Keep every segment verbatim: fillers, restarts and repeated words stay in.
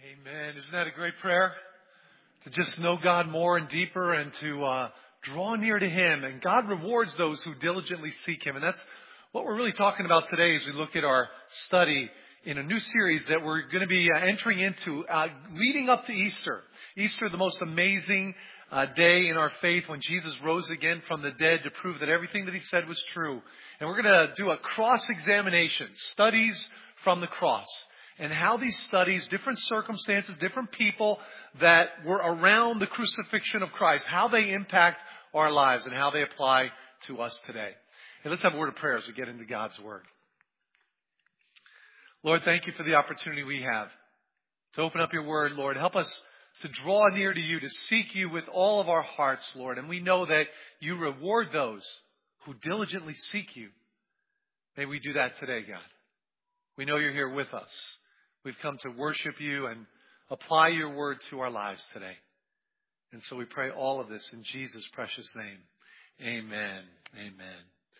Amen. Isn't that a great prayer? To just know God more and deeper and to uh, draw near to Him. And God rewards those who diligently seek Him. And that's what we're really talking about today as we look at our study in a new series that we're going to be uh, entering into uh, leading up to Easter. Easter, the most amazing uh, day in our faith when Jesus rose again from the dead to prove that everything that He said was true. And we're going to do a cross-examination, studies from the cross. And how these studies, different circumstances, different people that were around the crucifixion of Christ, how they impact our lives and how they apply to us today. And let's have a word of prayer as we get into God's Word. Lord, thank you for the opportunity we have to open up your Word, Lord. Help us to draw near to you, to seek you with all of our hearts, Lord. And we know that you reward those who diligently seek you. May we do that today, God. We know you're here with us. We've come to worship you and apply your word to our lives today. And so we pray all of this in Jesus' precious name. Amen. Amen.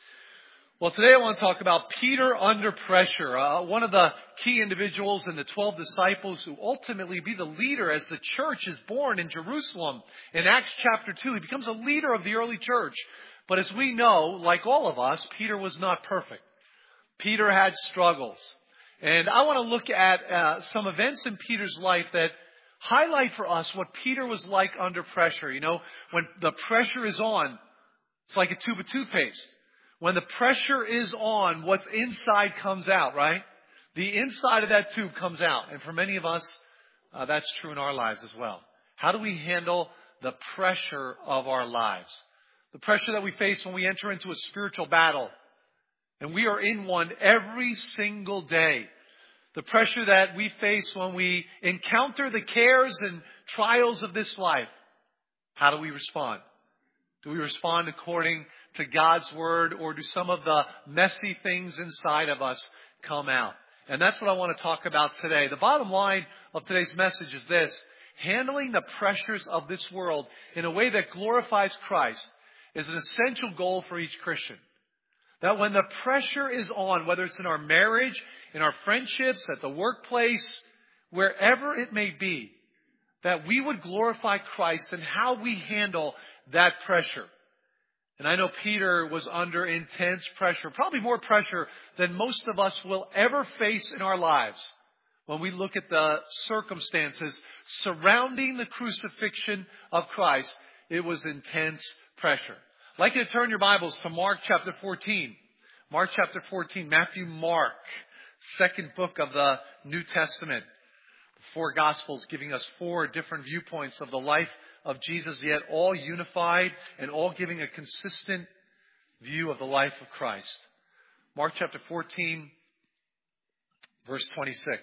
Well, today I want to talk about Peter under pressure, uh, one of the key individuals in the twelve disciples who ultimately be the leader as the church is born in Jerusalem. In Acts chapter two, he becomes a leader of the early church. But as we know, like all of us, Peter was not perfect. Peter had struggles. And I want to look at uh, some events in Peter's life that highlight for us what Peter was like under pressure. You know, when the pressure is on, it's like a tube of toothpaste. When the pressure is on, what's inside comes out, right? The inside of that tube comes out. And for many of us, uh, that's true in our lives as well. How do we handle the pressure of our lives? The pressure that we face when we enter into a spiritual battle. And we are in one every single day. The pressure that we face when we encounter the cares and trials of this life. How do we respond? Do we respond according to God's word, or do some of the messy things inside of us come out? And that's what I want to talk about today. The bottom line of today's message is this: handling the pressures of this world in a way that glorifies Christ is an essential goal for each Christian. That when the pressure is on, whether it's in our marriage, in our friendships, at the workplace, wherever it may be, that we would glorify Christ in how we handle that pressure. And I know Peter was under intense pressure, probably more pressure than most of us will ever face in our lives when we look at the circumstances surrounding the crucifixion of Christ. It was intense pressure. I'd like you to turn your Bibles to Mark chapter fourteen. Mark chapter fourteen, Matthew, Mark, second book of the New Testament. Four Gospels giving us four different viewpoints of the life of Jesus, yet all unified and all giving a consistent view of the life of Christ. Mark chapter fourteen, verse twenty-six.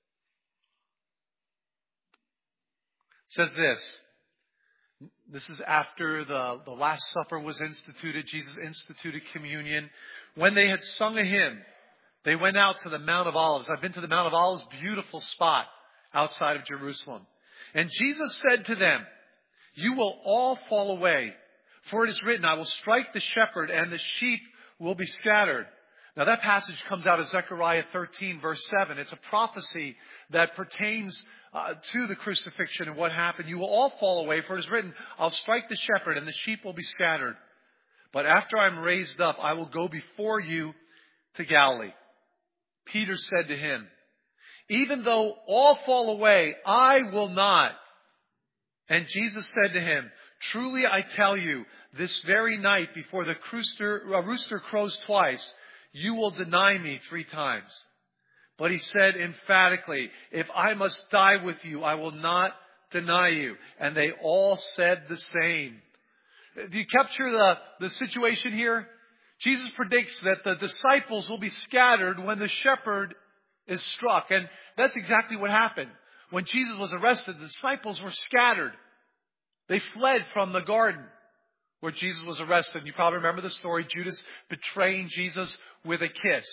It says this. This is after the, the Last Supper was instituted. Jesus instituted communion. When they had sung a hymn, they went out to the Mount of Olives. I've been to the Mount of Olives, beautiful spot outside of Jerusalem. And Jesus said to them, "You will all fall away, for it is written, I will strike the shepherd and the sheep will be scattered." Now that passage comes out of Zechariah thirteen, verse seven. It's a prophecy that pertains uh, to the crucifixion and what happened. You will all fall away, for it is written, I'll strike the shepherd and the sheep will be scattered. But after I'm raised up, I will go before you to Galilee. Peter said to him, "Even though all fall away, I will not." And Jesus said to him, "Truly I tell you, this very night before the rooster, uh, rooster crows twice, you will deny me three times." But he said emphatically, "If I must die with you, I will not deny you." And they all said the same. Do you capture the, the situation here? Jesus predicts that the disciples will be scattered when the shepherd is struck. And that's exactly what happened. When Jesus was arrested, the disciples were scattered. They fled from the garden where Jesus was arrested. You probably remember the story, Judas betraying Jesus with a kiss.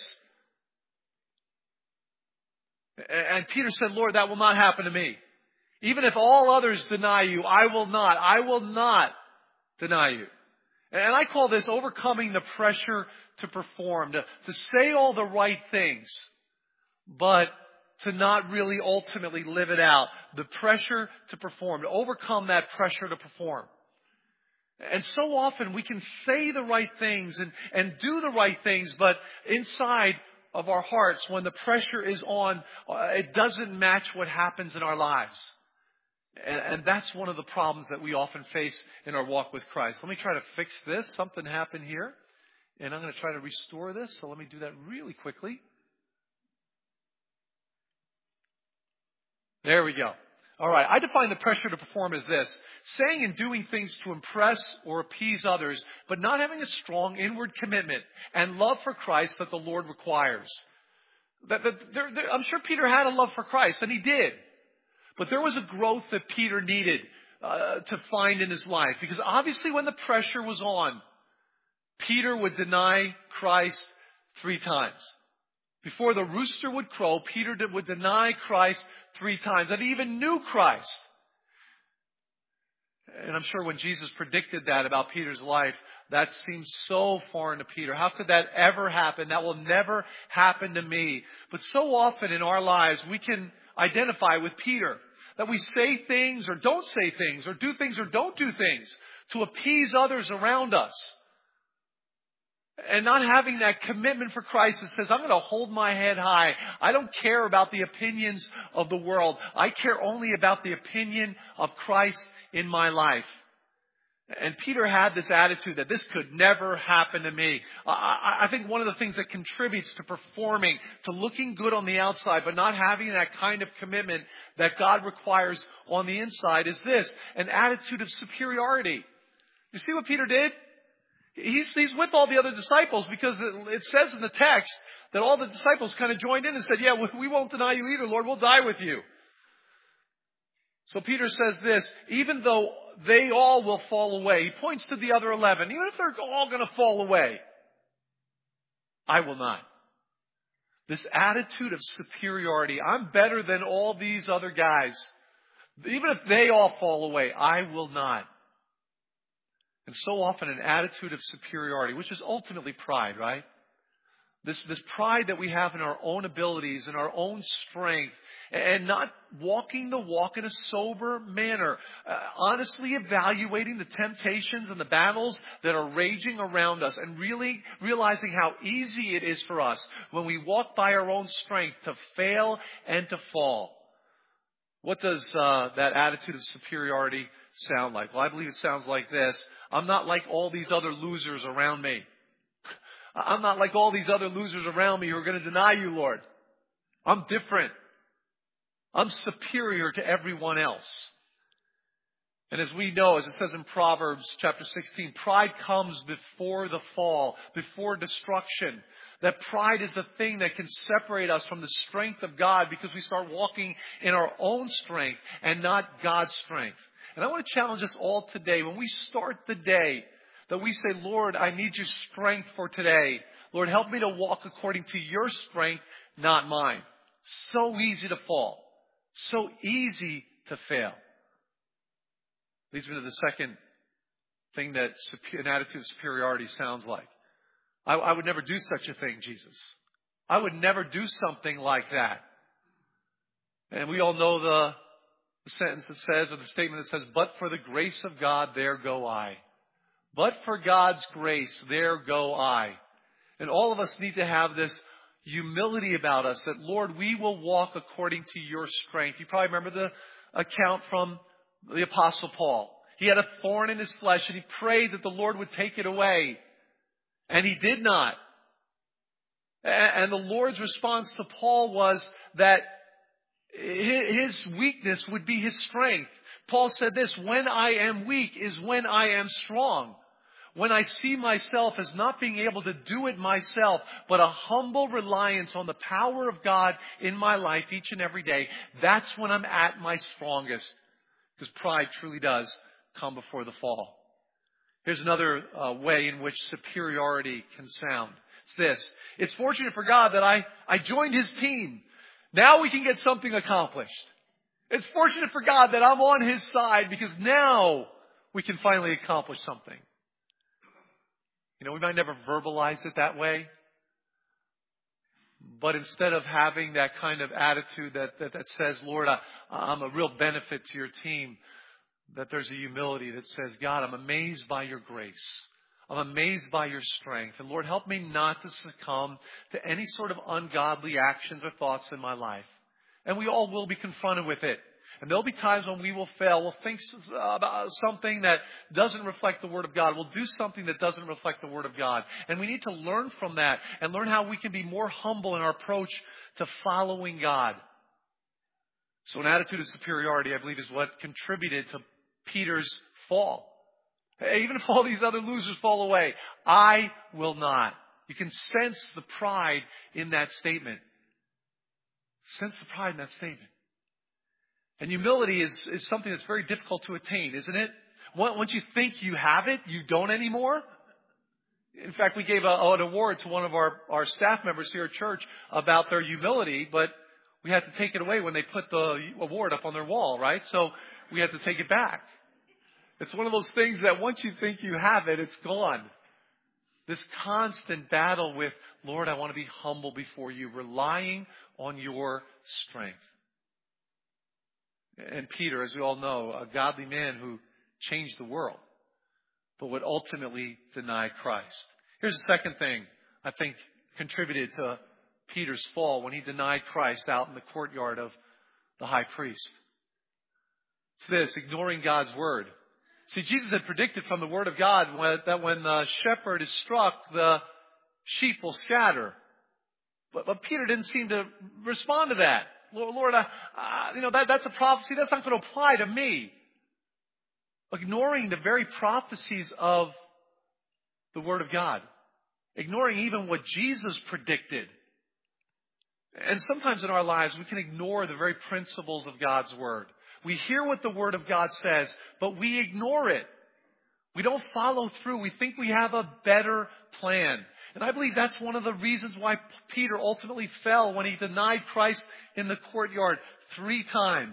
And Peter said, "Lord, that will not happen to me. Even if all others deny you, I will not. I will not deny you." And I call this overcoming the pressure to perform, to, to say all the right things, but to not really ultimately live it out. The pressure to perform, to overcome that pressure to perform. And so often we can say the right things and, and do the right things, but inside of our hearts, when the pressure is on, uh, it doesn't match what happens in our lives. And, and that's one of the problems that we often face in our walk with Christ. Let me try to fix this. Something happened here. And I'm going to try to restore this. So let me do that really quickly. There we go. All right. I define the pressure to perform as this: saying and doing things to impress or appease others, but not having a strong inward commitment and love for Christ that the Lord requires. That, that, there, there, I'm sure Peter had a love for Christ, and he did. But there was a growth that Peter needed uh, to find in his life. Because obviously when the pressure was on, Peter would deny Christ three times. Before the rooster would crow, Peter would deny Christ three times. That he even knew Christ. And I'm sure when Jesus predicted that about Peter's life, that seems so foreign to Peter. How could that ever happen? That will never happen to me. But so often in our lives, we can identify with Peter. That we say things or don't say things, or do things or don't do things to appease others around us. And not having that commitment for Christ that says, I'm going to hold my head high. I don't care about the opinions of the world. I care only about the opinion of Christ in my life. And Peter had this attitude that this could never happen to me. I, I think one of the things that contributes to performing, to looking good on the outside, but not having that kind of commitment that God requires on the inside is this: an attitude of superiority. You see what Peter did? He's, he's with all the other disciples because it, it says in the text that all the disciples kind of joined in and said, yeah, we won't deny you either, Lord. We'll die with you. So Peter says this: even though they all will fall away. He points to the other eleven. Even if they're all going to fall away, I will not. This attitude of superiority. I'm better than all these other guys. Even if they all fall away, I will not. And so often an attitude of superiority, which is ultimately pride, right? This, this pride that we have in our own abilities and our own strength, and not walking the walk in a sober manner, uh, honestly evaluating the temptations and the battles that are raging around us, and really realizing how easy it is for us when we walk by our own strength to fail and to fall. What does uh, that attitude of superiority sound like? Well, I believe it sounds like this: I'm not like all these other losers around me. I'm not like all these other losers around me who are going to deny you, Lord. I'm different. I'm superior to everyone else. And as we know, as it says in Proverbs chapter sixteen, pride comes before the fall, before destruction. That pride is the thing that can separate us from the strength of God, because we start walking in our own strength and not God's strength. And I want to challenge us all today, when we start the day, that we say, Lord, I need your strength for today. Lord, help me to walk according to your strength, not mine. So easy to fall. So easy to fail. Leads me to the second thing that an attitude of superiority sounds like. I, I would never do such a thing, Jesus. I would never do something like that. And we all know the, the sentence that says, or the statement that says, but for the grace of God, there go I. But for God's grace, there go I. And all of us need to have this humility about us, that, Lord, we will walk according to your strength. You probably remember the account from the Apostle Paul. He had a thorn in his flesh, and he prayed that the Lord would take it away. And he did not. And the Lord's response to Paul was that his weakness would be his strength. Paul said this: when I am weak is when I am strong. When I see myself as not being able to do it myself, but a humble reliance on the power of God in my life each and every day, that's when I'm at my strongest. Because pride truly does come before the fall. Here's another uh, way in which superiority can sound. It's this: it's fortunate for God that I, I joined his team. Now we can get something accomplished. It's fortunate for God that I'm on his side, because now we can finally accomplish something. You know, we might never verbalize it that way, But instead of having that kind of attitude that, that, that says, Lord, I, I'm a real benefit to your team, that there's a humility that says, God, I'm amazed by your grace. I'm amazed by your strength. And Lord, help me not to succumb to any sort of ungodly actions or thoughts in my life. And we all will be confronted with it. And there'll be times when we will fail. We'll think about something that doesn't reflect the Word of God. We'll do something that doesn't reflect the Word of God. And we need to learn from that and learn how we can be more humble in our approach to following God. So an attitude of superiority, I believe, is what contributed to Peter's fall. Even if all these other losers fall away, I will not. You can sense the pride in that statement. Sense the pride in that statement. And humility is, is something that's very difficult to attain, isn't it? Once you think you have it, you don't anymore. In fact, we gave a, an award to one of our, our staff members here at church about their humility, but we had to take it away when they put the award up on their wall, right? So we had to take it back. It's one of those things that once you think you have it, it's gone. This constant battle with, Lord, I want to be humble before you, relying on your strength. And Peter, as we all know, a godly man who changed the world, but would ultimately deny Christ. Here's the second thing I think contributed to Peter's fall when he denied Christ out in the courtyard of the high priest. It's this, ignoring God's word. See, Jesus had predicted from the Word of God that when the shepherd is struck, the sheep will scatter. But, but Peter didn't seem to respond to that. Lord, uh, uh, you know, that, that's a prophecy. That's not going to apply to me. Ignoring the very prophecies of the Word of God. Ignoring even what Jesus predicted. And sometimes in our lives, we can ignore the very principles of God's Word. We hear what the Word of God says, but we ignore it. We don't follow through. We think we have a better plan. And I believe that's one of the reasons why Peter ultimately fell when he denied Christ in the courtyard three times.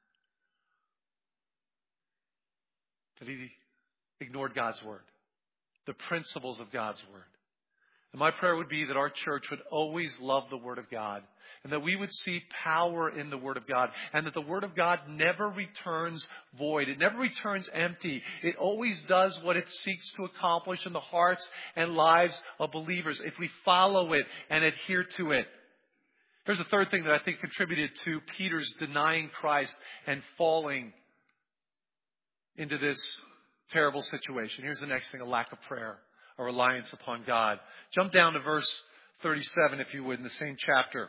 That he ignored God's Word, the principles of God's Word. And my prayer would be that our church would always love the Word of God, and that we would see power in the Word of God, and that the Word of God never returns void. It never returns empty. It always does what it seeks to accomplish in the hearts and lives of believers if we follow it and adhere to it. Here's the third thing that I think contributed to Peter's denying Christ and falling into this terrible situation. Here's the next thing, a lack of prayer. A reliance upon God. Jump down to verse thirty-seven, if you would, in the same chapter.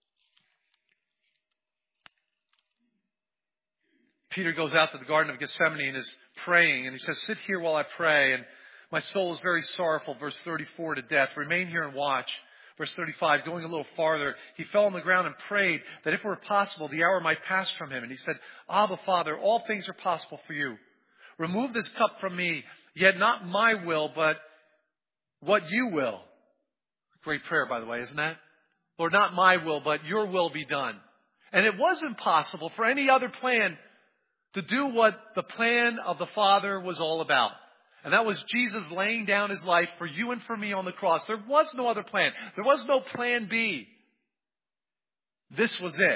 Peter goes out to the Garden of Gethsemane and is praying, and he says, sit here while I pray, and my soul is very sorrowful, verse thirty-four, to death. Remain here and watch. Verse thirty-five, going a little farther, he fell on the ground and prayed that if it were possible, the hour might pass from him. And he said, Abba, Father, all things are possible for you. Remove this cup from me, yet not my will, but what you will. Great prayer, by the way, isn't that? Lord, not my will, but your will be done. And it was impossible for any other plan to do what the plan of the Father was all about. And that was Jesus laying down his life for you and for me on the cross. There was no other plan. There was no plan B. This was it.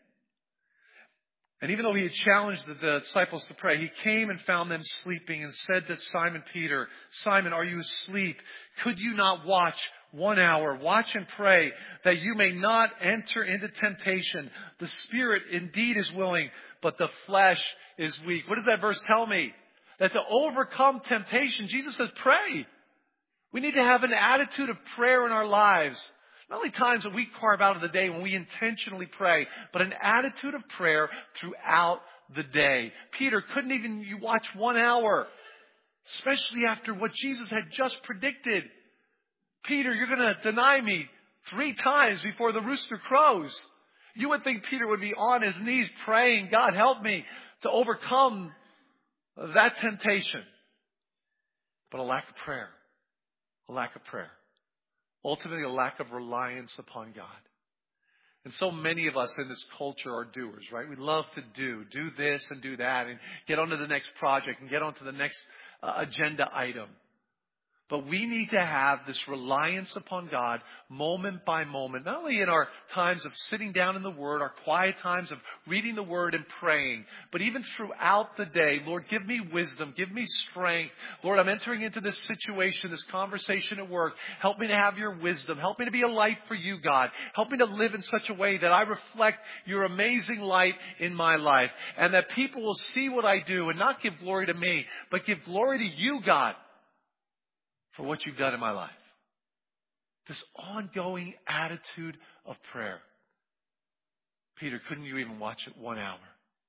And even though he had challenged the disciples to pray, he came and found them sleeping and said to Simon Peter, Simon, are you asleep? Could you not watch one hour? Watch and pray that you may not enter into temptation. The spirit indeed is willing, but the flesh is weak. What does that verse tell me? That to overcome temptation, Jesus says, pray. We need to have an attitude of prayer in our lives. Not only times that we carve out of the day when we intentionally pray, but an attitude of prayer throughout the day. Peter couldn't even you watch one hour, especially after what Jesus had just predicted. Peter, you're going to deny me three times before the rooster crows. You would think Peter would be on his knees praying, God, help me to overcome that temptation. But a lack of prayer. A lack of prayer. Ultimately, a lack of reliance upon God. And so many of us in this culture are doers, right? We love to do, do this and do that and get on to the next project and get on to the next uh, agenda item. But we need to have this reliance upon God moment by moment, not only in our times of sitting down in the Word, our quiet times of reading the Word and praying, but even throughout the day. Lord, give me wisdom, give me strength. Lord, I'm entering into this situation, this conversation at work. Help me to have your wisdom. Help me to be a light for you, God. Help me to live in such a way that I reflect your amazing light in my life, and that people will see what I do and not give glory to me, but give glory to you, God, for what you've done in my life. This ongoing attitude of prayer. Peter, couldn't you even watch it one hour?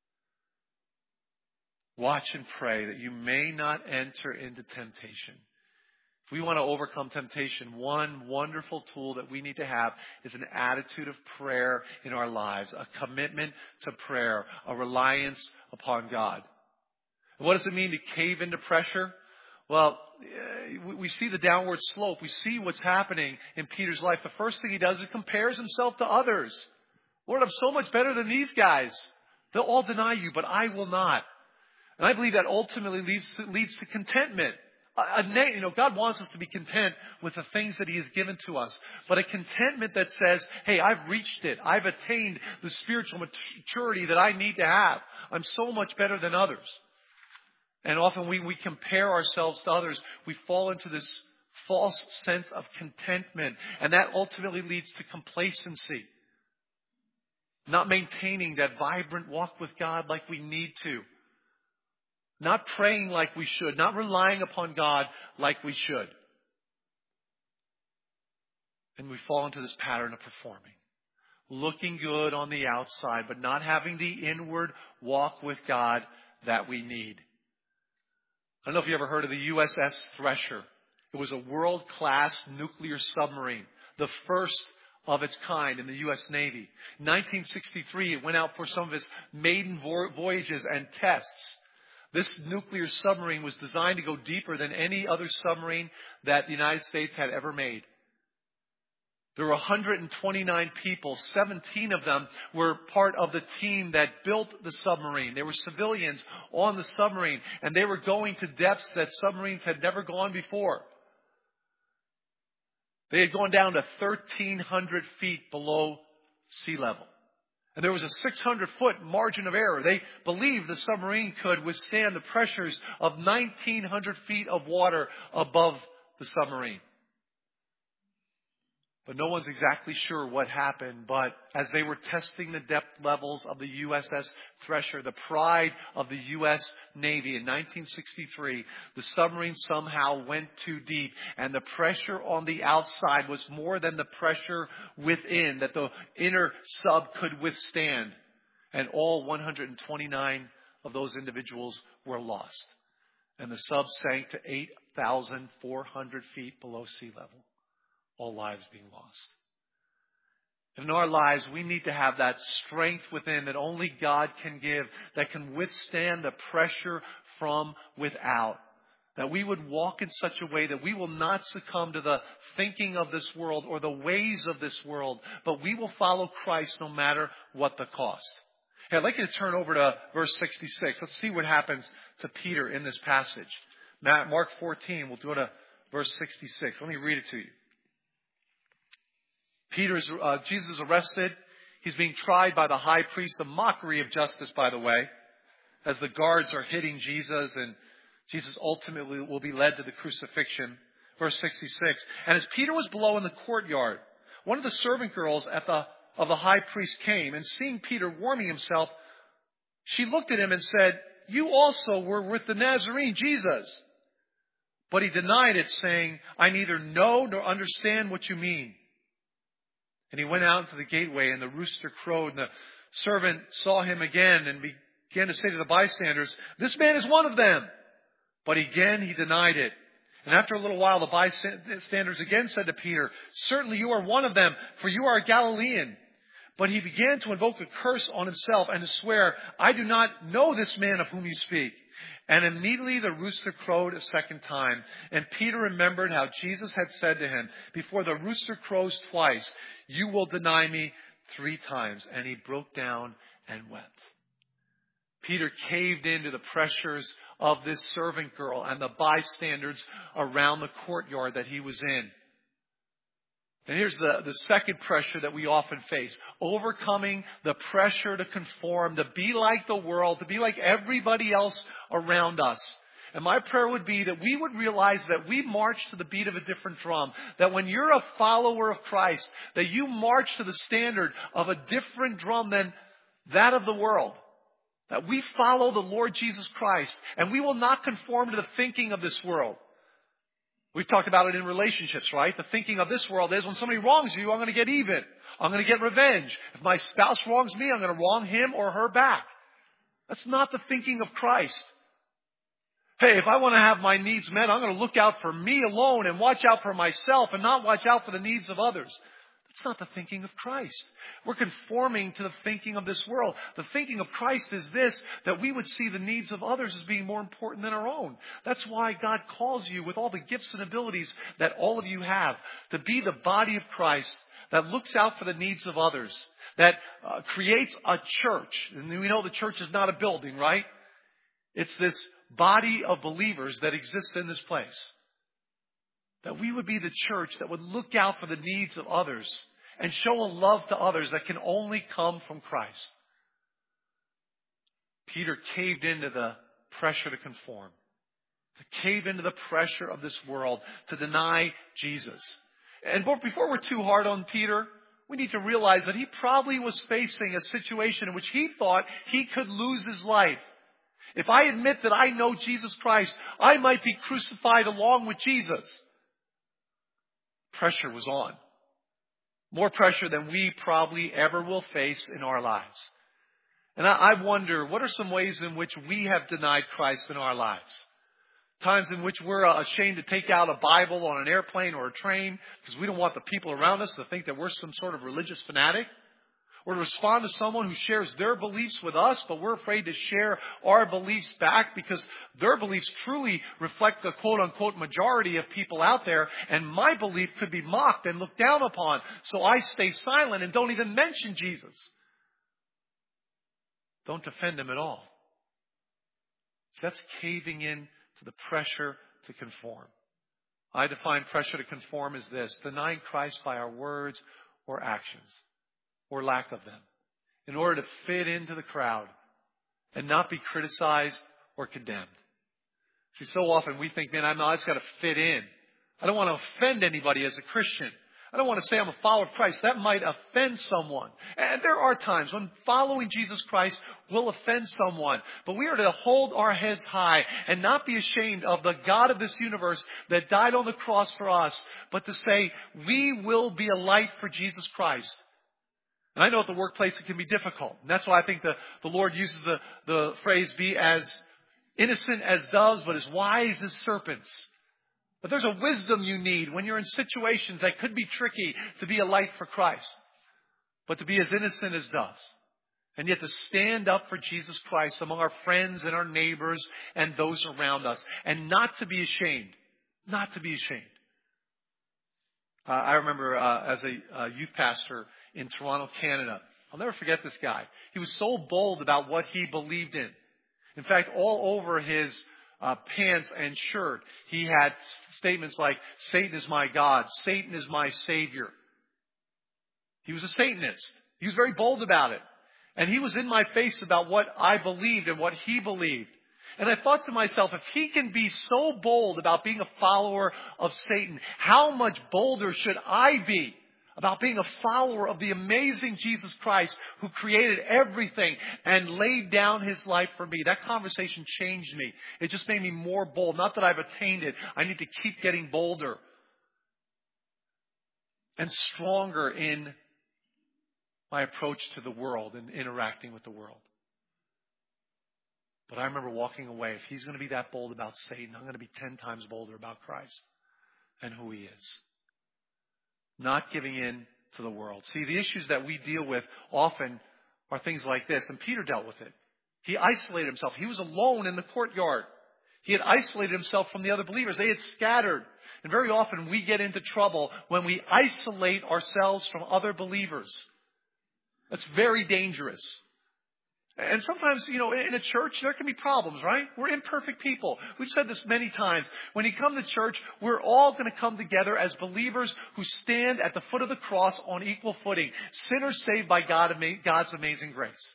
Watch and pray that you may not enter into temptation. If we want to overcome temptation, one wonderful tool that we need to have is an attitude of prayer in our lives, a commitment to prayer, a reliance upon God. And what does it mean to cave into pressure? Well, we see the downward slope. We see what's happening in Peter's life. The first thing he does is compares himself to others. Lord, I'm so much better than these guys. They'll all deny you, but I will not. And I believe that ultimately leads to, leads to contentment. A, a, you know, God wants us to be content with the things that He has given to us. But a contentment that says, hey, I've reached it. I've attained the spiritual maturity that I need to have. I'm so much better than others. And often we, we compare ourselves to others. We fall into this false sense of contentment. And that ultimately leads to complacency. Not maintaining that vibrant walk with God like we need to. Not praying like we should. Not relying upon God like we should. And we fall into this pattern of performing. Looking good on the outside, but not having the inward walk with God that we need. I don't know if you ever heard of the U S S Thresher. It was a world-class nuclear submarine, the first of its kind in the U S Navy. In nineteen sixty-three, it went out for some of its maiden voyages and tests. This nuclear submarine was designed to go deeper than any other submarine that the United States had ever made. There were one hundred twenty-nine people. seventeen of them were part of the team that built the submarine. They were civilians on the submarine, and they were going to depths that submarines had never gone before. They had gone down to thirteen hundred feet below sea level. And there was a six hundred foot margin of error. They believed the submarine could withstand the pressures of nineteen hundred feet of water above the submarine. But no one's exactly sure what happened. But as they were testing the depth levels of the U S S Thresher, the pride of the U S Navy in nineteen sixty-three, the submarine somehow went too deep. And the pressure on the outside was more than the pressure within that the inner sub could withstand. And all one hundred twenty-nine of those individuals were lost. And the sub sank to eight thousand four hundred feet below sea level. All lives being lost. In our lives, we need to have that strength within that only God can give, that can withstand the pressure from without. That we would walk in such a way that we will not succumb to the thinking of this world or the ways of this world, but we will follow Christ no matter what the cost. Hey, I'd like you to turn over to verse sixty-six. Let's see what happens to Peter in this passage. Mark fourteen, we'll go to verse sixty-six. Let me read it to you. Peter is, uh, Jesus is arrested. He's being tried by the high priest, a mockery of justice, by the way, as the guards are hitting Jesus, and Jesus ultimately will be led to the crucifixion. Verse sixty-six. And as Peter was below in the courtyard, one of the servant girls at the, of the high priest came, and seeing Peter warming himself, she looked at him and said, "You also were with the Nazarene, Jesus." But he denied it, saying, "I neither know nor understand what you mean." And he went out into the gateway, and the rooster crowed, and the servant saw him again and began to say to the bystanders, "This man is one of them." But again he denied it. And after a little while, the bystanders again said to Peter, "Certainly you are one of them, for you are a Galilean." But he began to invoke a curse on himself and to swear, "I do not know this man of whom you speak." And immediately the rooster crowed a second time. And Peter remembered how Jesus had said to him, "Before the rooster crows twice, you will deny me three times." And he broke down and wept. Peter caved into the pressures of this servant girl and the bystanders around the courtyard that he was in. And here's the, the second pressure that we often face. Overcoming the pressure to conform, to be like the world, to be like everybody else around us. And my prayer would be that we would realize that we march to the beat of a different drum. That when you're a follower of Christ, that you march to the standard of a different drum than that of the world. That we follow the Lord Jesus Christ, and we will not conform to the thinking of this world. We've talked about it in relationships, right? The thinking of this world is when somebody wrongs you, I'm going to get even. I'm going to get revenge. If my spouse wrongs me, I'm going to wrong him or her back. That's not the thinking of Christ. Hey, if I want to have my needs met, I'm going to look out for me alone and watch out for myself and not watch out for the needs of others. That's not the thinking of Christ. We're conforming to the thinking of this world. The thinking of Christ is this, that we would see the needs of others as being more important than our own. That's why God calls you with all the gifts and abilities that all of you have to be the body of Christ that looks out for the needs of others, that uh, creates a church. And we know the church is not a building, right? It's this body of believers that exists in this place. That we would be the church that would look out for the needs of others and show a love to others that can only come from Christ. Peter caved into the pressure to conform, to cave into the pressure of this world, to deny Jesus. And before we're too hard on Peter, we need to realize that he probably was facing a situation in which he thought he could lose his life. If I admit that I know Jesus Christ, I might be crucified along with Jesus. Pressure was on. More pressure than we probably ever will face in our lives. And I, I wonder, what are some ways in which we have denied Christ in our lives? Times in which we're ashamed to take out a Bible on an airplane or a train because we don't want the people around us to think that we're some sort of religious fanatic. Or to respond to someone who shares their beliefs with us, but we're afraid to share our beliefs back because their beliefs truly reflect the quote-unquote majority of people out there, and my belief could be mocked and looked down upon. So I stay silent and don't even mention Jesus. Don't defend him at all. So that's caving in to the pressure to conform. I define pressure to conform as this: denying Christ by our words or actions, or lack of them, in order to fit into the crowd and not be criticized or condemned. See, so often we think, man, I'm not, I just got to fit in. I don't want to offend anybody as a Christian. I don't want to say I'm a follower of Christ. That might offend someone. And there are times when following Jesus Christ will offend someone. But we are to hold our heads high and not be ashamed of the God of this universe that died on the cross for us, but to say, we will be a light for Jesus Christ. And I know at the workplace it can be difficult. And that's why I think the, the Lord uses the, the phrase, be as innocent as doves, but as wise as serpents. But there's a wisdom you need when you're in situations that could be tricky to be a light for Christ. But to be as innocent as doves. And yet to stand up for Jesus Christ among our friends and our neighbors and those around us. And not to be ashamed. Not to be ashamed. Uh, I remember uh, as a uh, youth pastor in Toronto, Canada. I'll never forget this guy. He was so bold about what he believed in. In fact, all over his uh, pants and shirt, he had statements like, Satan is my God, Satan is my Savior. He was a Satanist. He was very bold about it. And he was in my face about what I believed and what he believed. And I thought to myself, if he can be so bold about being a follower of Satan, how much bolder should I be about being a follower of the amazing Jesus Christ who created everything and laid down his life for me? That conversation changed me. It just made me more bold. Not that I've attained it. I need to keep getting bolder and stronger in my approach to the world and interacting with the world. But I remember walking away. If he's going to be that bold about Satan, I'm going to be ten times bolder about Christ and who he is. Not giving in to the world. See, the issues that we deal with often are things like this. And Peter dealt with it. He isolated himself. He was alone in the courtyard. He had isolated himself from the other believers. They had scattered. And very often we get into trouble when we isolate ourselves from other believers. That's very dangerous. And sometimes, you know, in a church, there can be problems, right? We're imperfect people. We've said this many times. When you come to church, we're all going to come together as believers who stand at the foot of the cross on equal footing. Sinners saved by God, God's amazing grace.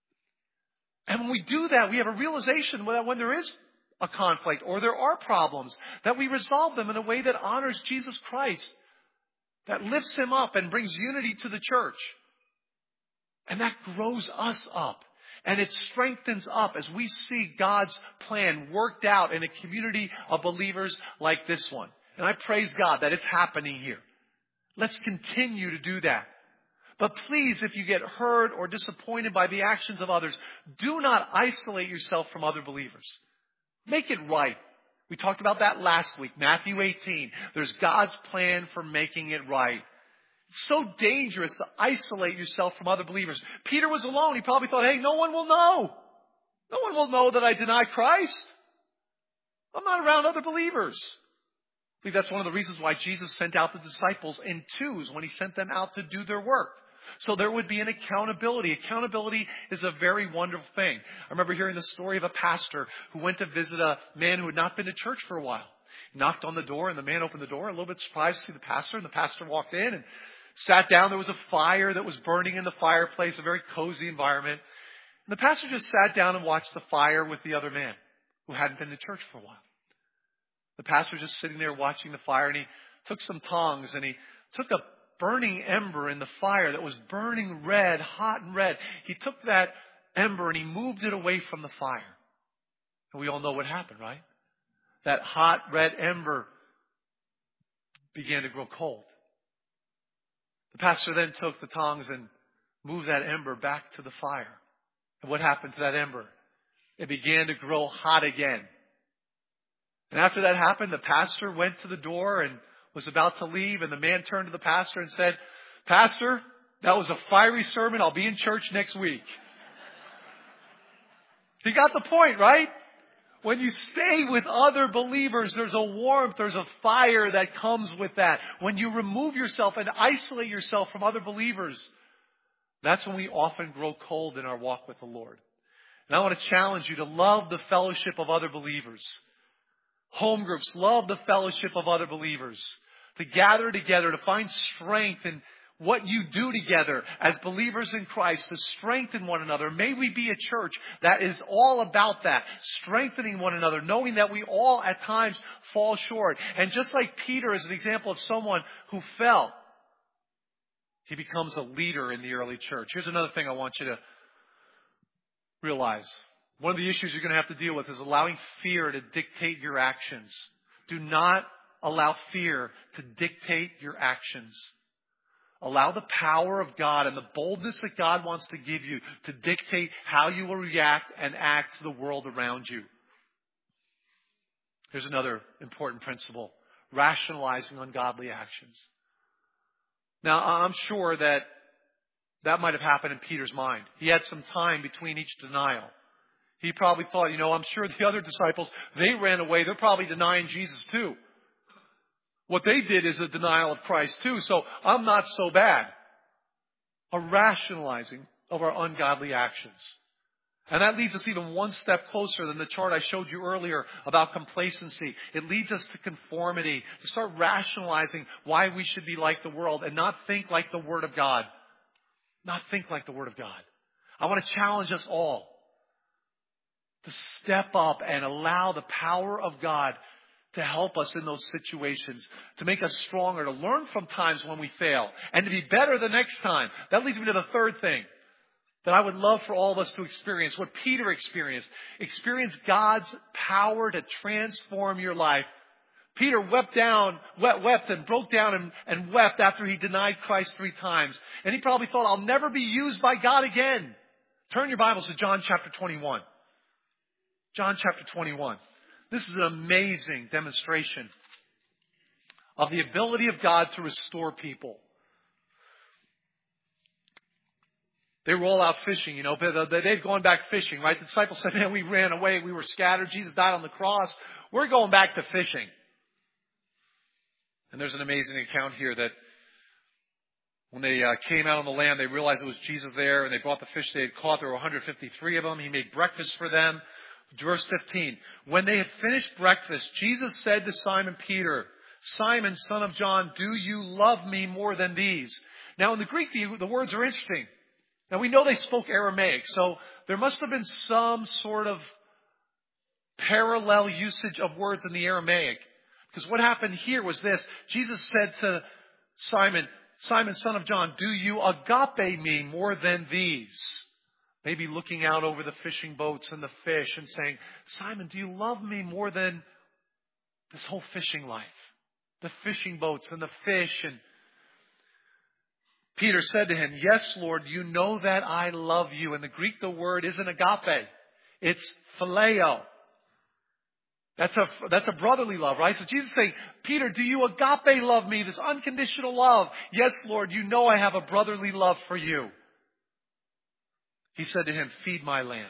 And when we do that, we have a realization that when there is a conflict or there are problems, that we resolve them in a way that honors Jesus Christ, that lifts Him up and brings unity to the church. And that grows us up. And it strengthens up as we see God's plan worked out in a community of believers like this one. And I praise God that it's happening here. Let's continue to do that. But please, if you get hurt or disappointed by the actions of others, do not isolate yourself from other believers. Make it right. We talked about that last week, Matthew eighteen. There's God's plan for making it right. It's so dangerous to isolate yourself from other believers. Peter was alone. He probably thought, hey, no one will know. No one will know that I deny Christ. I'm not around other believers. I think that's one of the reasons why Jesus sent out the disciples in twos when He sent them out to do their work. So there would be an accountability. Accountability is a very wonderful thing. I remember hearing the story of a pastor who went to visit a man who had not been to church for a while. He knocked on the door, and the man opened the door, a little bit surprised to see the pastor, and the pastor walked in and sat down. There was a fire that was burning in the fireplace, a very cozy environment. And the pastor just sat down and watched the fire with the other man who hadn't been to church for a while. The pastor was just sitting there watching the fire, and he took some tongs and he took a burning ember in the fire that was burning red, hot and red. He took that ember and he moved it away from the fire. And we all know what happened, right? That hot red ember began to grow cold. The pastor then took the tongs and moved that ember back to the fire. And what happened to that ember? It began to grow hot again. And after that happened, the pastor went to the door and was about to leave. And the man turned to the pastor and said, Pastor, that was a fiery sermon. I'll be in church next week. He got the point, right? When you stay with other believers, there's a warmth, there's a fire that comes with that. When you remove yourself and isolate yourself from other believers, that's when we often grow cold in our walk with the Lord. And I want to challenge you to love the fellowship of other believers. Home groups, love the fellowship of other believers. To gather together, to find strength in what you do together as believers in Christ, to strengthen one another. May we be a church that is all about that, strengthening one another, knowing that we all at times fall short. And just like Peter is an example of someone who fell, he becomes a leader in the early church. Here's another thing I want you to realize. One of the issues you're going to have to deal with is allowing fear to dictate your actions. Do not allow fear to dictate your actions. Allow the power of God and the boldness that God wants to give you to dictate how you will react and act to the world around you. Here's another important principle: rationalizing ungodly actions. Now, I'm sure that that might have happened in Peter's mind. He had some time between each denial. He probably thought, you know, I'm sure the other disciples, they ran away. They're probably denying Jesus too. What they did is a denial of Christ too, so I'm not so bad. A rationalizing of our ungodly actions. And that leads us even one step closer than the chart I showed you earlier about complacency. It leads us to conformity, to start rationalizing why we should be like the world and not think like the Word of God. Not think like the Word of God. I want to challenge us all to step up and allow the power of God to help us in those situations, to make us stronger, to learn from times when we fail, and to be better the next time. That leads me to the third thing that I would love for all of us to experience, what Peter experienced. Experience God's power to transform your life. Peter wept down, wept, wept and broke down and, and wept after he denied Christ three times. And he probably thought, I'll never be used by God again. Turn your Bibles to John chapter twenty-one. John chapter twenty-one. This is an amazing demonstration of the ability of God to restore people. They were all out fishing, you know. They'd gone back fishing, right? The disciples said, man, we ran away. We were scattered. Jesus died on the cross. We're going back to fishing. And there's an amazing account here that When they uh, came out on the land, they realized it was Jesus there, and they brought the fish they had caught. There were one hundred fifty-three of them. He made breakfast for them. Verse fifteen, when they had finished breakfast, Jesus said to Simon Peter, Simon, son of John, do you love me more than these? Now, in the Greek, the, the words are interesting. Now, we know they spoke Aramaic, so there must have been some sort of parallel usage of words in the Aramaic. Because what happened here was this. Jesus said to Simon, Simon, son of John, do you agape me more than these? Maybe looking out over the fishing boats and the fish and saying, Simon, do you love me more than this whole fishing life? The fishing boats and the fish. And Peter said to him, yes, Lord, you know that I love you. In the Greek, the word isn't agape. It's phileo. That's a, that's a brotherly love, right? So Jesus is saying, Peter, do you agape love me? This unconditional love. Yes, Lord, you know I have a brotherly love for you. He said to him, feed my lambs.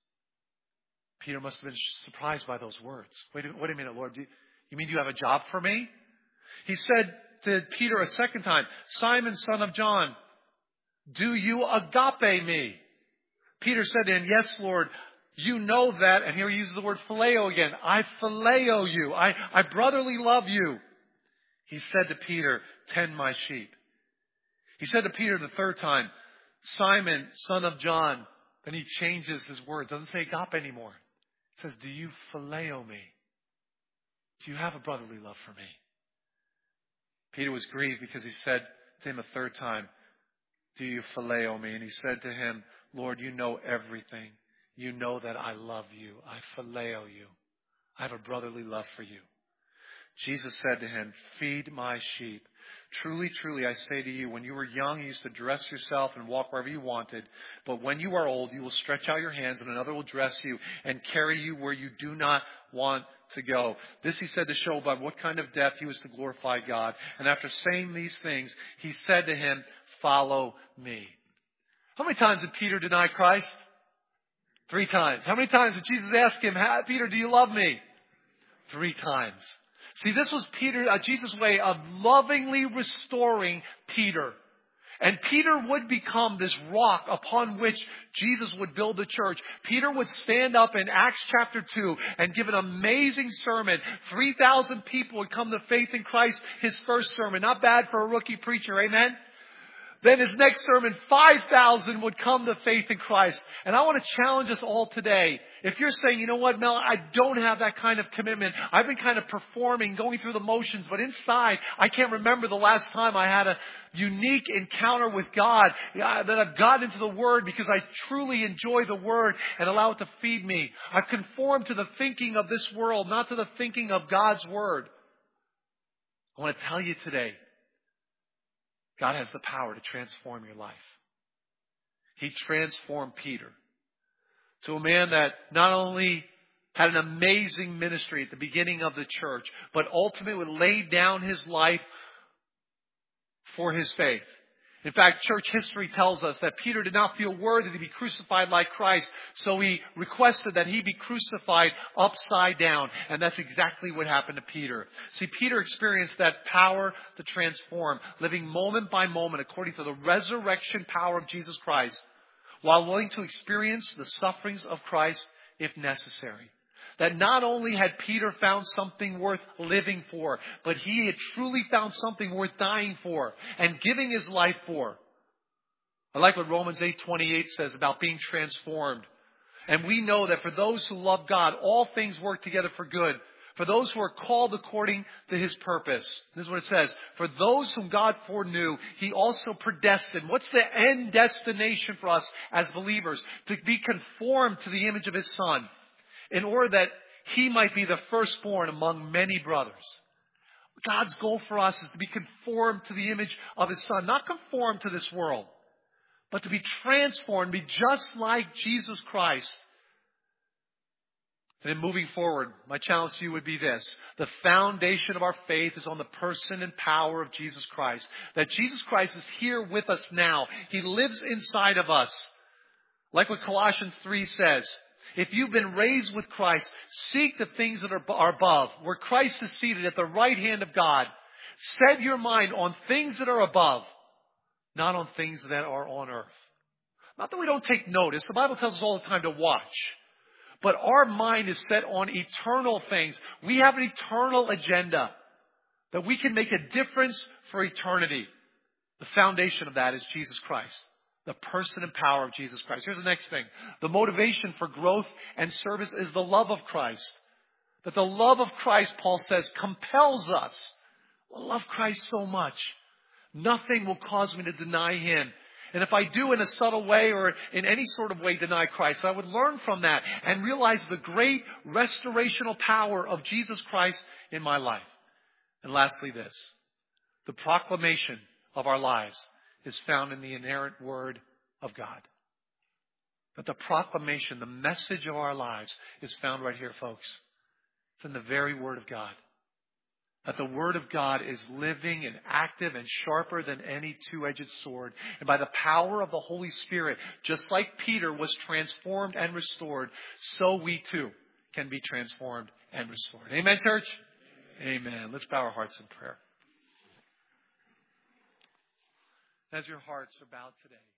Peter must have been surprised by those words. Wait, wait a minute, Lord. Do you, you mean you have a job for me? He said to Peter a second time, Simon, son of John, do you agape me? Peter said to him, yes, Lord, you know that. And here he uses the word phileo again. I phileo you. I, I brotherly love you. He said to Peter, tend my sheep. He said to Peter the third time, Simon, son of John. Then he changes his words. Doesn't say agape anymore. It says, do you phileo me? Do you have a brotherly love for me? Peter was grieved because he said to him a third time, do you phileo me? And he said to him, Lord, you know everything. You know that I love you. I phileo you. I have a brotherly love for you. Jesus said to him, feed my sheep. Truly, truly, I say to you, when you were young, you used to dress yourself and walk wherever you wanted. But when you are old, you will stretch out your hands and another will dress you and carry you where you do not want to go. This he said to show by what kind of death he was to glorify God. And after saying these things, he said to him, follow me. How many times did Peter deny Christ? Three times. How many times did Jesus ask him, Peter, do you love me? Three times. See, this was Peter, uh, Jesus' way of lovingly restoring Peter. And Peter would become this rock upon which Jesus would build the church. Peter would stand up in Acts chapter two and give an amazing sermon. three thousand people would come to faith in Christ, his first sermon. Not bad for a rookie preacher, amen? Then his next sermon, five thousand would come to faith in Christ. And I want to challenge us all today. If you're saying, you know what, Mel, I don't have that kind of commitment. I've been kind of performing, going through the motions, but inside, I can't remember the last time I had a unique encounter with God, that I've gotten into the Word because I truly enjoy the Word and allow it to feed me. I've conformed to the thinking of this world, not to the thinking of God's Word. I want to tell you today, God has the power to transform your life. He transformed Peter to a man that not only had an amazing ministry at the beginning of the church, but ultimately laid down his life for his faith. In fact, church history tells us that Peter did not feel worthy to be crucified like Christ, so he requested that he be crucified upside down. And that's exactly what happened to Peter. See, Peter experienced that power to transform, living moment by moment according to the resurrection power of Jesus Christ, while willing to experience the sufferings of Christ if necessary. That not only had Peter found something worth living for, but he had truly found something worth dying for and giving his life for. I like what Romans eight twenty-eight says about being transformed. And we know that for those who love God, all things work together for good. For those who are called according to his purpose. This is what it says. For those whom God foreknew, he also predestined. What's the end destination for us as believers? To be conformed to the image of his Son, in order that he might be the firstborn among many brothers. God's goal for us is to be conformed to the image of his Son. Not conformed to this world, but to be transformed, be just like Jesus Christ. And then moving forward, my challenge to you would be this. The foundation of our faith is on the person and power of Jesus Christ. That Jesus Christ is here with us now. He lives inside of us. Like what Colossians three says. If you've been raised with Christ, seek the things that are above, where Christ is seated at the right hand of God. Set your mind on things that are above, not on things that are on earth. Not that we don't take notice. The Bible tells us all the time to watch. But our mind is set on eternal things. We have an eternal agenda that we can make a difference for eternity. The foundation of that is Jesus Christ. The person and power of Jesus Christ. Here's the next thing. The motivation for growth and service is the love of Christ. That the love of Christ, Paul says, compels us. I love Christ so much. Nothing will cause me to deny Him. And if I do in a subtle way or in any sort of way deny Christ, I would learn from that and realize the great restorational power of Jesus Christ in my life. And lastly, this. The proclamation of our lives is found in the inerrant Word of God. But the proclamation, the message of our lives is found right here, folks. It's in the very Word of God. That the Word of God is living and active and sharper than any two-edged sword. And by the power of the Holy Spirit, just like Peter was transformed and restored, so we too can be transformed and restored. Amen, church? Amen. Amen. Let's bow our hearts in prayer. As your hearts are bowed today.